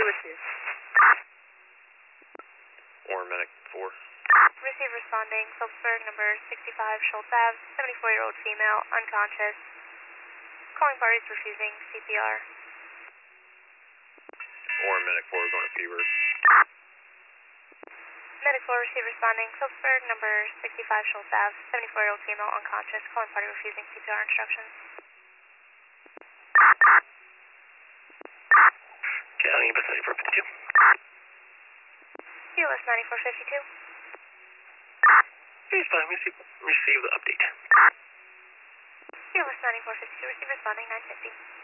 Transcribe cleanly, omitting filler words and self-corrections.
with you. Warren Medic 4. Receive responding, Phillipsburg, number 65, Schultz Ave, 74-year-old female, unconscious. Calling parties refusing CPR. Warren Medic 4 going to Fever. Medic 4, receive responding, Phillipsburg, number 65, Schultz Ave, 74-year-old female, unconscious. Calling party refusing CPR instructions. County Pacific 452. CLS 9452. Please receive the update. CLS 9452, receive responding 950.